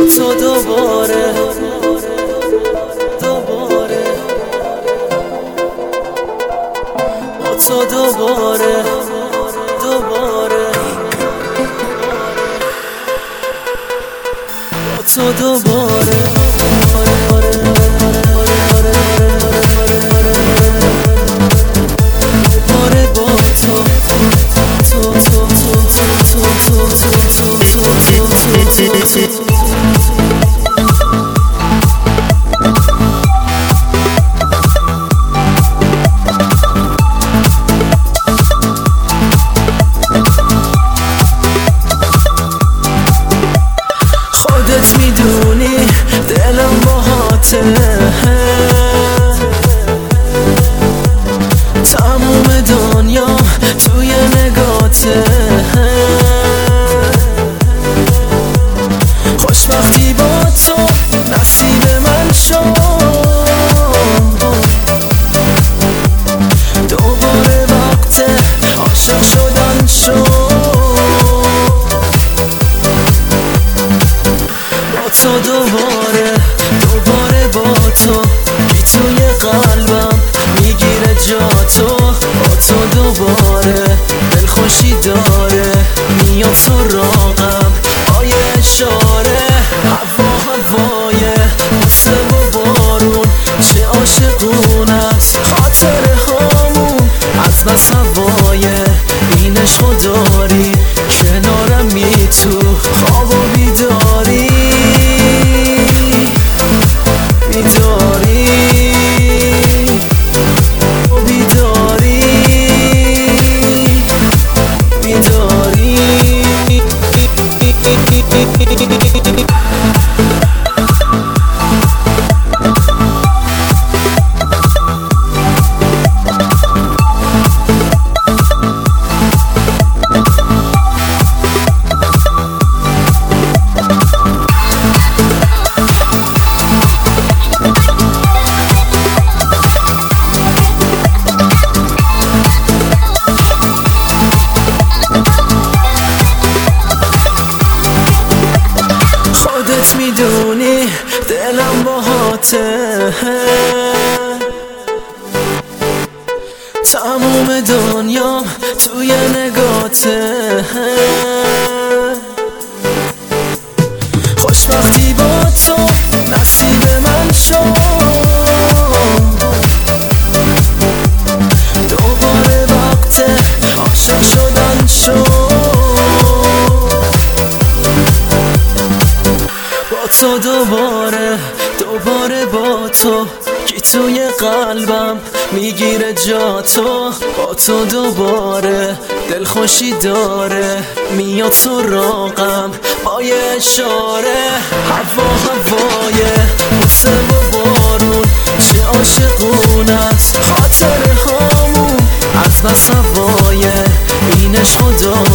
تو دوباره با تو دوباره با تو دوباره خودت میدونی دلم باهاته، تموم دنیا توی نگاته، خوشبختی با تو نصیب من شد، دوباره وقت عاشق شدن شد. تو دوباره با تو کی توی قلبم میگیره جا تو، با تو دوباره دلخوشی داره میاد سراغم با یه اشاره، هوای بوسه و بارون چه عاشقون است خاطره هامون، از بس هوای این عشقو داری کنارم می تو خواب و بیداری میدونی دلم باهاته، تموم دنیا توی نگاته، خوشبختی با تو نصیب من شد، دوباره وقت عاشق شدن شد. تو دوباره با تو کی توی قلبم میگیره جا تو، با تو دوباره دلخوشی داره میاد سراغم با یه اشاره، هوای بوسه و بارون چه عاشقون است خاطره هامون، از بس هوای این عشقو داره